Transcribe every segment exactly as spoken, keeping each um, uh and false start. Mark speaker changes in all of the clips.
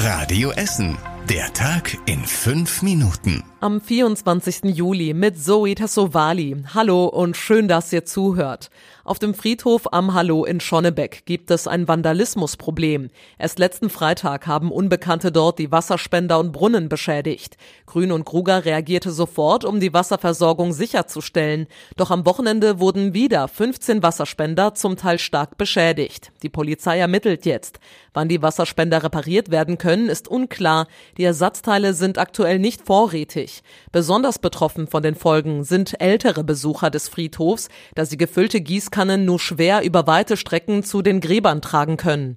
Speaker 1: Radio Essen. Der Tag in fünf Minuten.
Speaker 2: Am vierundzwanzigsten Juli mit Zoe Tassovali. Hallo und schön, dass ihr zuhört. Auf dem Friedhof am Hallo in Schonnebeck gibt es ein Vandalismusproblem. Erst letzten Freitag haben Unbekannte dort die Wasserspender und Brunnen beschädigt. Grün und Kruger reagierte sofort, um die Wasserversorgung sicherzustellen. Doch am Wochenende wurden wieder fünfzehn Wasserspender zum Teil stark beschädigt. Die Polizei ermittelt jetzt. Wann die Wasserspender repariert werden können, ist unklar. Die Ersatzteile sind aktuell nicht vorrätig. Besonders betroffen von den Folgen sind ältere Besucher des Friedhofs, da sie gefüllte Gießkannen nur schwer über weite Strecken zu den Gräbern tragen können.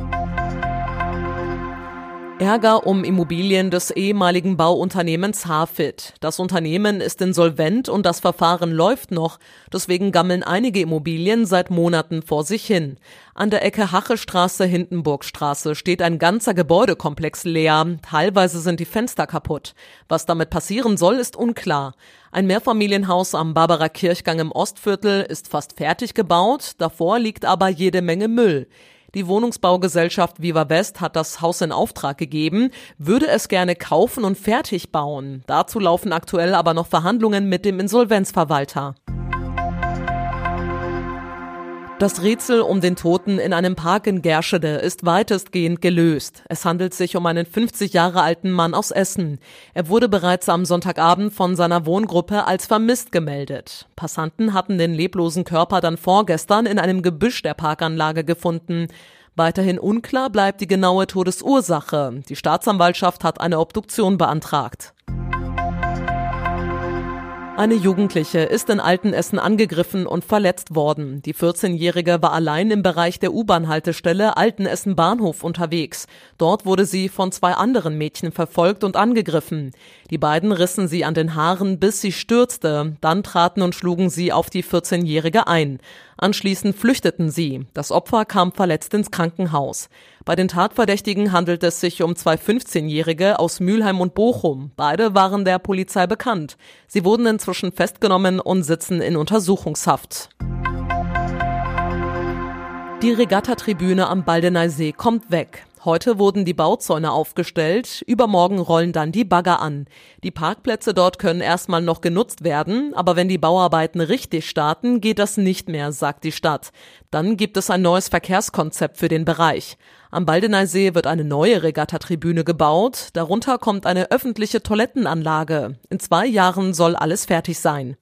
Speaker 2: Ärger um Immobilien des ehemaligen Bauunternehmens Hafit. Das Unternehmen ist insolvent und das Verfahren läuft noch. Deswegen gammeln einige Immobilien seit Monaten vor sich hin. An der Ecke Hachestraße-Hindenburgstraße steht ein ganzer Gebäudekomplex leer. Teilweise sind die Fenster kaputt. Was damit passieren soll, ist unklar. Ein Mehrfamilienhaus am Barbarer Kirchgang im Ostviertel ist fast fertig gebaut. Davor liegt aber jede Menge Müll. Die Wohnungsbaugesellschaft Viva West hat das Haus in Auftrag gegeben, würde es gerne kaufen und fertig bauen. Dazu laufen aktuell aber noch Verhandlungen mit dem Insolvenzverwalter. Das Rätsel um den Toten in einem Park in Gerschede ist weitestgehend gelöst. Es handelt sich um einen fünfzig Jahre alten Mann aus Essen. Er wurde bereits am Sonntagabend von seiner Wohngruppe als vermisst gemeldet. Passanten hatten den leblosen Körper dann vorgestern in einem Gebüsch der Parkanlage gefunden. Weiterhin unklar bleibt die genaue Todesursache. Die Staatsanwaltschaft hat eine Obduktion beantragt. Eine Jugendliche ist in Altenessen angegriffen und verletzt worden. Die vierzehnjährige war allein im Bereich der U-Bahn-Haltestelle Altenessen Bahnhof unterwegs. Dort wurde sie von zwei anderen Mädchen verfolgt und angegriffen. Die beiden rissen sie an den Haaren, bis sie stürzte. Dann traten und schlugen sie auf die vierzehnjährige ein. Anschließend flüchteten sie. Das Opfer kam verletzt ins Krankenhaus. Bei den Tatverdächtigen handelt es sich um zwei fünfzehnjährige aus Mülheim und Bochum. Beide waren der Polizei bekannt. Sie wurden inzwischen festgenommen und sitzen in Untersuchungshaft. Die Regattatribüne am Baldeneysee kommt weg. Heute wurden die Bauzäune aufgestellt, übermorgen rollen dann die Bagger an. Die Parkplätze dort können erstmal noch genutzt werden, aber wenn die Bauarbeiten richtig starten, geht das nicht mehr, sagt die Stadt. Dann gibt es ein neues Verkehrskonzept für den Bereich. Am Baldeneysee wird eine neue Regattatribüne gebaut, darunter kommt eine öffentliche Toilettenanlage. In zwei Jahren soll alles fertig sein.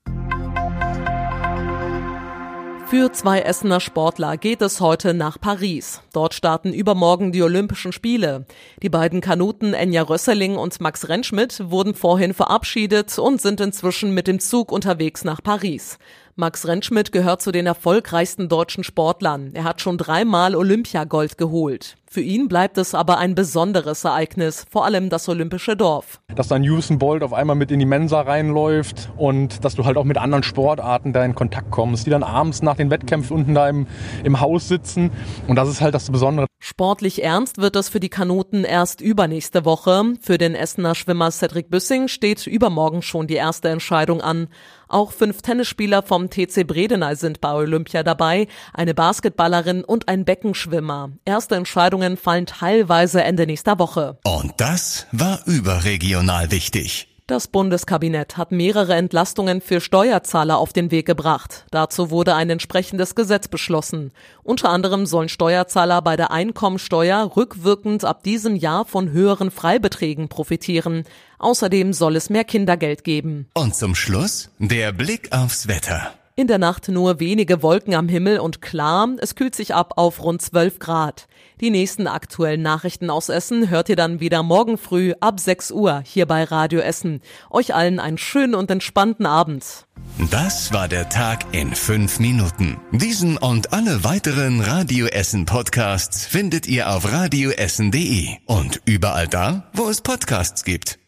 Speaker 2: Für zwei Essener Sportler geht es heute nach Paris. Dort starten übermorgen die Olympischen Spiele. Die beiden Kanuten Enja Rösseling und Max Rentschmidt wurden vorhin verabschiedet und sind inzwischen mit dem Zug unterwegs nach Paris. Max Rentschmidt gehört zu den erfolgreichsten deutschen Sportlern. Er hat schon dreimal Olympiagold geholt. Für ihn bleibt es aber ein besonderes Ereignis, vor allem das Olympische Dorf.
Speaker 3: Dass dann Usain Bolt auf einmal mit in die Mensa reinläuft und dass du halt auch mit anderen Sportarten da in Kontakt kommst, die dann abends nach den Wettkämpfen unten da im, im Haus sitzen. Und das ist halt das Besondere.
Speaker 2: Sportlich ernst wird es für die Kanuten erst übernächste Woche. Für den Essener Schwimmer Cedric Büssing steht übermorgen schon die erste Entscheidung an. Auch fünf Tennisspieler vom T C Bredeney sind bei Olympia dabei, eine Basketballerin und ein Beckenschwimmer. Erste Entscheidungen fallen teilweise Ende nächster Woche.
Speaker 1: Und das war überregional wichtig.
Speaker 2: Das Bundeskabinett hat mehrere Entlastungen für Steuerzahler auf den Weg gebracht. Dazu wurde ein entsprechendes Gesetz beschlossen. Unter anderem sollen Steuerzahler bei der Einkommensteuer rückwirkend ab diesem Jahr von höheren Freibeträgen profitieren. Außerdem soll es mehr Kindergeld geben.
Speaker 1: Und zum Schluss der Blick aufs Wetter.
Speaker 2: In der Nacht nur wenige Wolken am Himmel und klar, es kühlt sich ab auf rund zwölf Grad. Die nächsten aktuellen Nachrichten aus Essen hört ihr dann wieder morgen früh ab sechs Uhr hier bei Radio Essen. Euch allen einen schönen und entspannten Abend.
Speaker 1: Das war der Tag in fünf Minuten. Diesen und alle weiteren Radio Essen Podcasts findet ihr auf radioessen punkt de und überall da, wo es Podcasts gibt.